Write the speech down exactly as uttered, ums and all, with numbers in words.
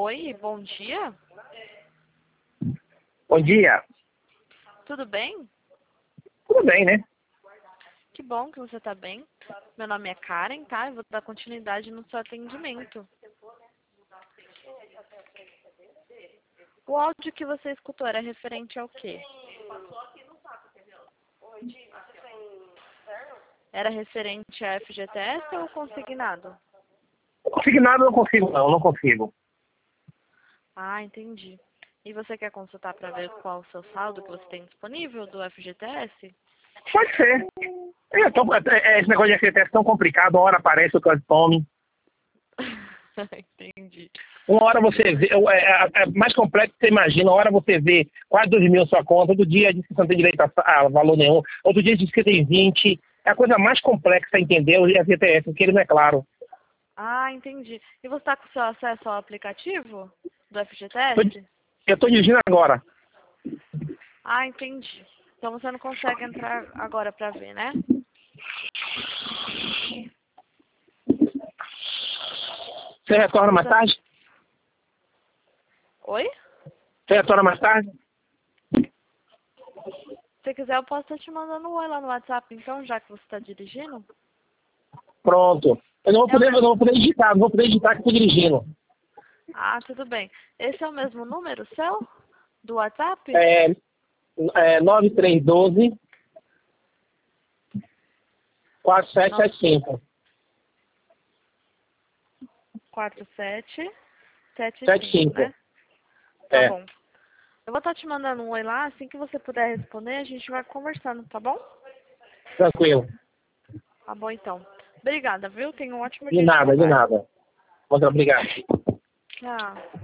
Oi, bom dia. Bom dia. Tudo bem? Tudo bem, né? Que bom que você está bem. Meu nome é Karen, tá? Eu vou dar continuidade no seu atendimento. O áudio que você escutou era referente ao quê? Era referente a F G T S ou consignado? Consignado eu não consigo, não, não consigo. Ah, entendi. E você quer consultar para ver qual o seu saldo que você tem disponível do F G T S? Pode ser. É, tão, é, é, esse negócio de F G T S é tão complicado, uma hora aparece, outra some. Entendi. Uma hora você vê, é, é, é mais complexo que você imagina, uma hora você vê quase dois mil na sua conta, outro dia diz que você não tem direito a, a valor nenhum, outro dia diz que tem vinte. É a coisa mais complexa, entendeu? O F G T S, porque ele não é claro. Ah, entendi. E você está com seu acesso ao aplicativo do F G T Tô, S? eu estou dirigindo agora. Ah, entendi. Então você não consegue entrar agora para ver, né? Você retorna mais Você... tarde? Oi? Você retorna mais tarde? Se quiser, eu posso estar te mandando um oi lá no WhatsApp, então, já que você está dirigindo. Pronto. Eu não vou É o poder, eu não vou mesmo... poder digitar, não vou poder digitar que estou dirigindo. Ah, tudo bem. Esse é o mesmo número seu? Do WhatsApp? É, é nove três um dois, quatro sete Não. sete cinco. quatro sete sete sete cinco, cinco. né? Tá É, bom. Eu vou estar te mandando um oi lá, assim que você puder responder, a gente vai conversando, tá bom? tranquilo. Tá bom, então. Obrigada, viu? Tenha um ótimo De dia de nada, de trabalho. nada. Muito obrigado. Tchau.